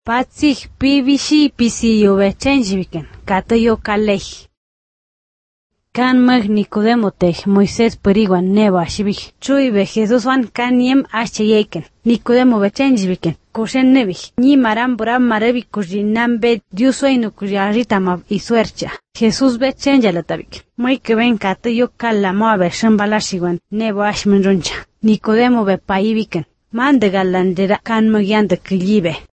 Patsig pibishi pisiyo bechenjibiken, katayo kalej. Kan mag Nicodemo tej Moisés periguan neba shibik. Chuibe Jesús wan kan yem asheyeken. Nicodemo bechenjibiken. Koshen nebik. Ni maram buram marebi kujinam be diusoinu kujaritama y suercha. Jesús bechenjalatabik. Muy que ven katayo kalamo be shambalashiwan neba ashmenroncha. Nicodemo be paibiken. Mande galandera kan magyanda kilibe.